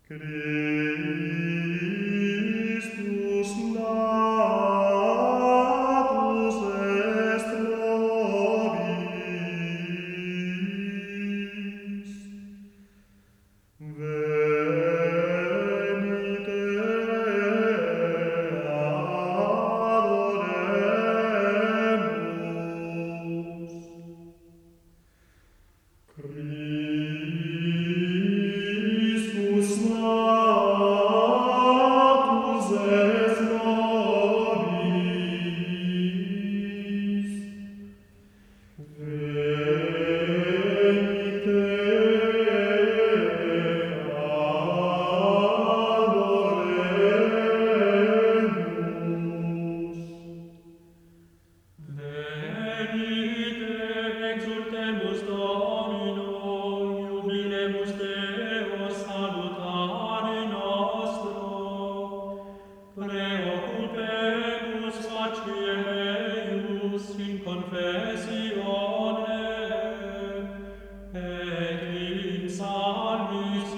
Christus natus est nobis. Venite adoremus. Christus natus est nobis. Venite adoremus. Venite exultemus Domino, jubilemus Deo salutare nostro, preoccupemus facie meius in confessione, et in psalmis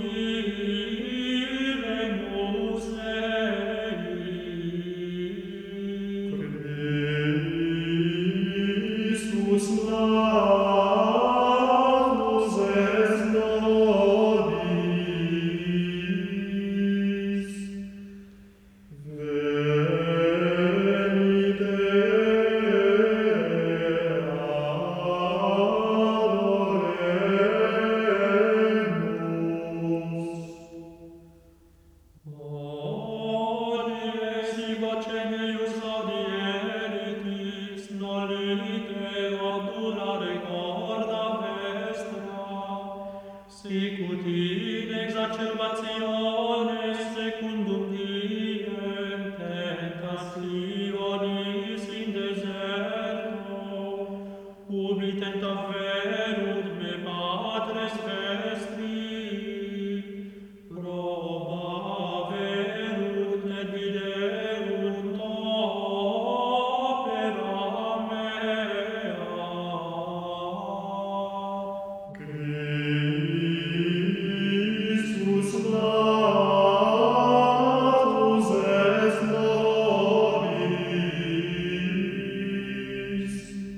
jubilemus Dei. Christus natus est nobis. Venite adoremus. Odie si voce meius audieritis, nolite obdulare corda vestra, sicut in exacerbationes secundum diem tentationis in deserto, ubi tentaverunt me patres vestri, probaverunt et viderunt opera mea. Christus natus est nobis.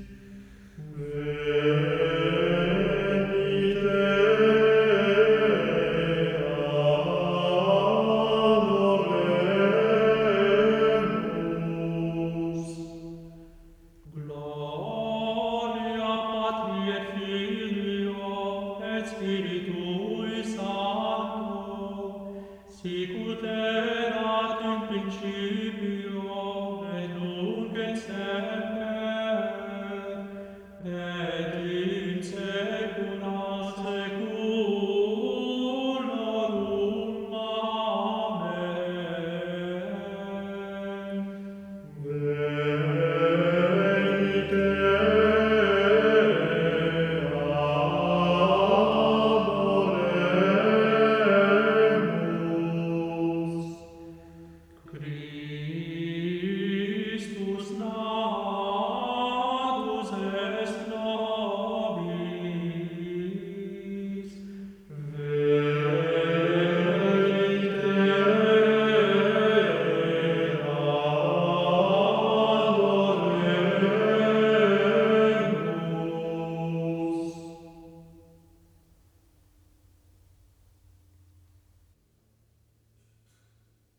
Venite adoremus. Gloria Patri et Filio et Spiritui Sancto, sicut erat in principio